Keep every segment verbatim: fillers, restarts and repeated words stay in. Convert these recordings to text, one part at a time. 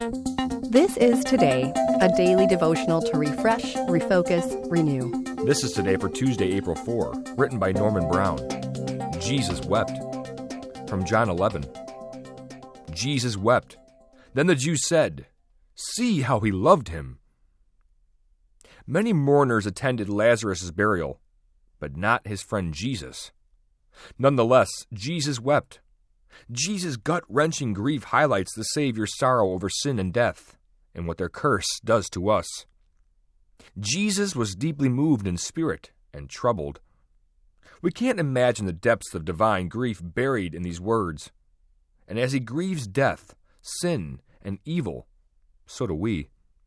This is Today, a daily devotional to refresh, refocus, renew. This is Today for Tuesday, April fourth, written by Norman Brown. Jesus wept. From John eleven. Jesus wept. Then the Jews said, "See how he loved him." Many mourners attended Lazarus' burial, but not his friend Jesus. Nonetheless, Jesus wept. Jesus' gut-wrenching grief highlights the Savior's sorrow over sin and death, and what their curse does to us. Jesus was deeply moved in spirit and troubled. We can't imagine the depths of divine grief buried in these words. And as he grieves death, sin, and evil, so do we.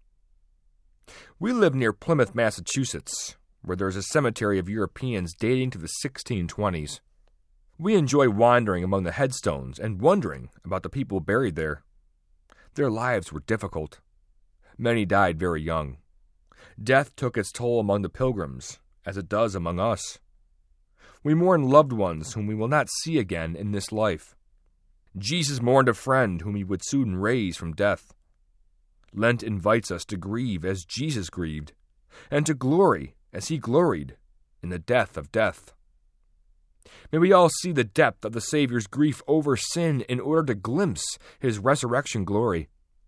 We live near Plymouth, Massachusetts, where there is a cemetery of Europeans dating to the sixteen twenties. We enjoy wandering among the headstones and wondering about the people buried there. Their lives were difficult. Many died very young. Death took its toll among the pilgrims, as it does among us. We mourn loved ones whom we will not see again in this life. Jesus mourned a friend whom he would soon raise from death. Lent invites us to grieve as Jesus grieved, and to glory as he gloried in the death of death. May we all see the depth of the Savior's grief over sin in order to glimpse his resurrection glory.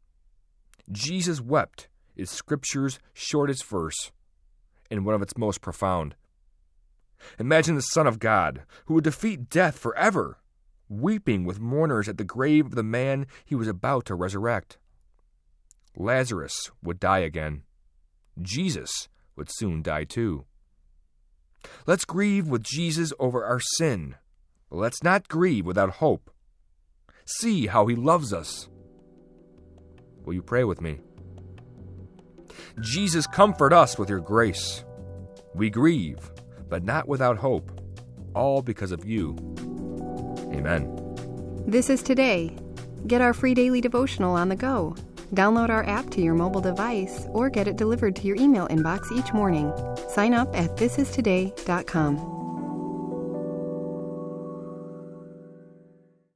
Jesus wept is Scripture's shortest verse, and one of its most profound. Imagine the Son of God, who would defeat death forever, weeping with mourners at the grave of the man he was about to resurrect. Lazarus would die again. Jesus would soon die too. Let's grieve with Jesus over our sin, but let's not grieve without hope. See how he loves us. Will you pray with me? Jesus, comfort us with your grace. We grieve, but not without hope, all because of you. Amen. This is Today. Get our free daily devotional on the go. Download our app to your mobile device or get it delivered to your email inbox each morning. Sign up at this is today dot com.